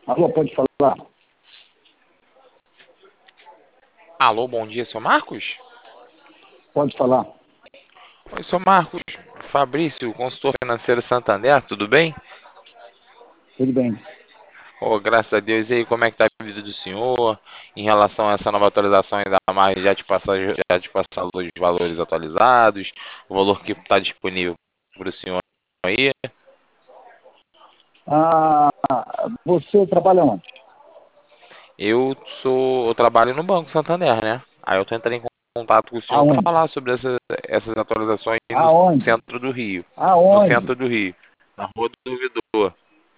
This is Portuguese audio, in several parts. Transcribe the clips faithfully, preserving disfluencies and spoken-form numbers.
Alô, pode falar? Alô, bom dia, seu Marcos? Pode falar. Oi, seu Marcos. Fabrício, consultor financeiro Santander, tudo bem? Tudo bem. Oh, graças a Deus. E aí, como é que tá a vida do senhor em relação a essa nova atualização ainda mais? Já te passaram, já te passaram os valores atualizados, o valor que está disponível para o senhor aí? Ah, você trabalha onde? Eu sou, eu trabalho no Banco Santander, né? Aí eu tô entrando em contato com o senhor para Aonde? falar sobre essa- essas atualizações no Aonde? centro do Rio. No Aonde? centro do Rio, na Rua do Ouvidor.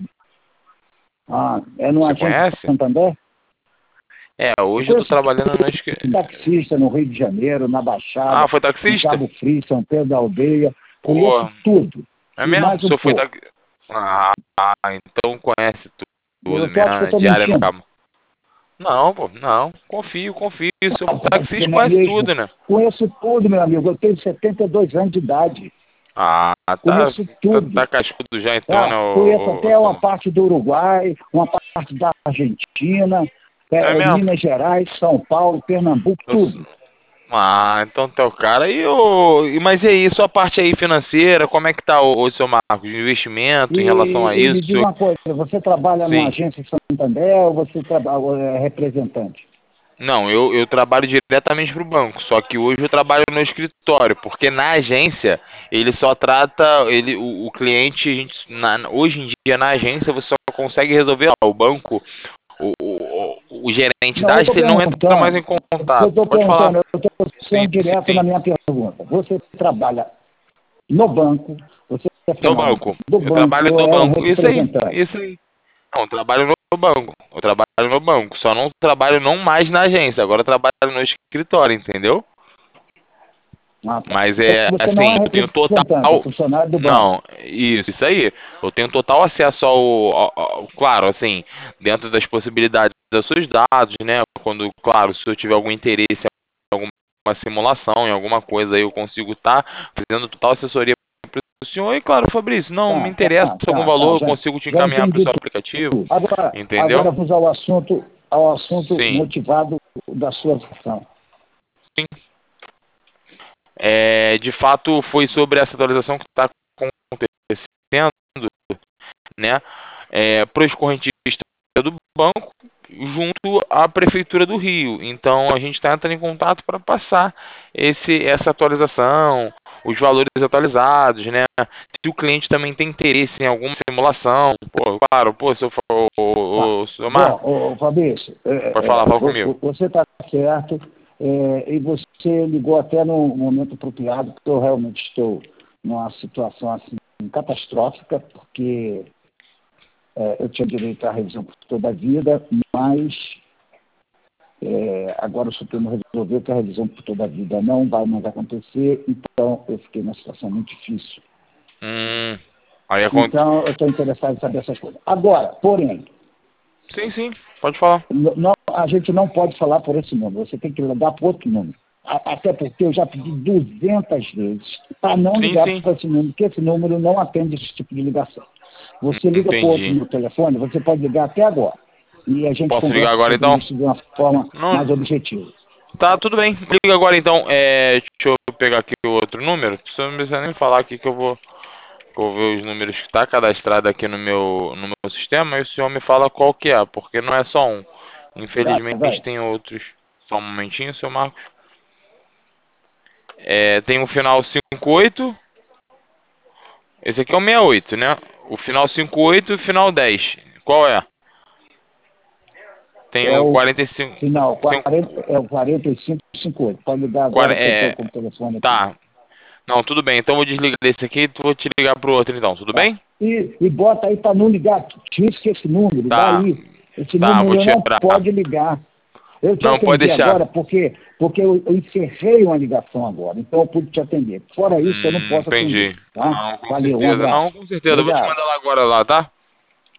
Ah, é numa Você agência de conhece? Santander? É, Eu hoje eu tô conheço trabalhando no... esqui- taxista no Rio de Janeiro, na Ah, Baixada, foi em taxista? Cabo Frio, São Pedro da Aldeia. Pô, Conheço tudo. é E mesmo? O mais um senhor foi pouco. taxista? Ah, então conhece tu- tudo Você acha que eu mesmo, estou diária no mentindo? cabo. Não, pô, não. Confio, confio. O senhor foi Porque taxista, não é conhece mesmo? tudo, né? Conheço tudo, meu amigo. Eu tenho setenta e dois anos de idade. Ah, tá, Conheço tá, tudo. tá cascudo já então, Ah, né, conheço o, o, o até uma senhor? parte do Uruguai, uma parte da Argentina, É é, mesmo? Minas Gerais, São Paulo, Pernambuco, Eu s- tudo. Ah, então tá o cara. E o... e- Mas e aí, sua parte aí financeira, como é que tá o, o seu Marcos? De investimento em relação E, a e me isso? diga uma coisa, você trabalha numa Sim. agência Santander ou você trabalha, é representante? Não, eu, eu trabalho diretamente para o banco, só que hoje eu trabalho no escritório, porque na agência ele só trata ele, o, o cliente, a gente, na- hoje em dia na agência você só consegue resolver, ó, o banco, o, o, o gerente Não, da eu estou agência, ele não entra mais perguntando, em eu contato. estou Pode falar. perguntando, eu estou Sim, sendo direto na sim. minha pergunta. Você trabalha no banco, você é No funcionário banco. do Eu banco trabalho ou no é um banco. Isso aí, representante? isso aí. Não, eu trabalho no banco. Eu trabalho no banco. Só não trabalho não mais na agência. Agora eu trabalho no escritório, entendeu? Ah, tá. Mas Então é você não assim, é eu tenho representante, é total. funcionário do banco. Não, isso, isso aí. Eu tenho total acesso ao, ao- ao- claro, assim, dentro das possibilidades dos seus dados, né? Quando, claro, se eu tiver algum interesse em alguma simulação, em alguma coisa, aí eu consigo estar fazendo total assessoria para o senhor. E, claro, Fabrício, não me Tá, interessa tá, algum tá, tá, valor, eu já, consigo te já encaminhar para o entendi seu aplicativo, tudo. Agora, entendeu? agora vamos ao assunto, ao assunto Sim, motivado da sua ação. sim. É, de fato, foi sobre essa atualização que está acontecendo, né? É, para os correntistas do banco junto à prefeitura do Rio. Então a gente está entrando em contato para passar esse essa atualização, os valores atualizados, né? Se o cliente também tem interesse em alguma simulação, pô, claro, pô, se eu for, o, Tá. o, o, senhor Bom, Marco, ô, Fabrício, é, pode é, falar, fala o- comigo. o- você está certo, é, e você ligou até no momento apropriado, porque eu realmente estou numa situação assim catastrófica, porque é, eu tinha direito à revisão por toda a vida, mas é, agora o Supremo resolveu que a revisão por toda a vida não vai mais acontecer, então eu fiquei numa situação muito difícil. Hum, aí acontece. Então, eu estou interessado em saber essas coisas. Agora, porém, Sim, sim, pode falar. n- não- a gente não pode falar por esse número, você tem que ligar para outro número. A- Até porque eu já pedi duzentas vezes para não Sim, ligar sim, para esse número, porque esse número não atende esse tipo de ligação. Você liga para outro entendi. no telefone, você pode ligar até agora. E a gente Posso ligar conversa agora sobre então? isso de uma forma Não, mais objetiva. tá, tudo bem. Liga agora então. É, deixa eu pegar aqui o outro número. Você não precisa nem falar aqui que eu vou, que eu vou ver os números que tá cadastrado aqui no meu, no meu sistema e o senhor me fala qual que é, porque não é só um. Vai, Infelizmente vai. tem outros. Só um momentinho, seu Marcos. É, tem o final cinquenta e oito. Esse aqui é o sessenta e oito, né? O final cinquenta e oito e o final dez. Qual é? Tem É o o quarenta e cinco. final, Tem quarenta, o, é o quarenta e cinco cinquenta e oito. Pode ligar agora quar- que eu estou é, com o telefone aqui. tá. Não, tudo bem. Então eu vou desligar desse aqui e vou te ligar pro outro então, tudo Tá? bem? E, e bota aí para não ligar. Risca esse número, Tá, daí. Esse tá, vou número não tirar. pode ligar. Eu te Não, pode atendi deixar. agora porque, porque eu, eu encerrei uma ligação agora, então eu pude te atender. Fora isso, eu não Hum, posso atender. entendi. Tá? Não, com Valeu, um certeza. Não, abraço. com certeza. Eu vou te Obrigado. mandar lá agora lá, tá?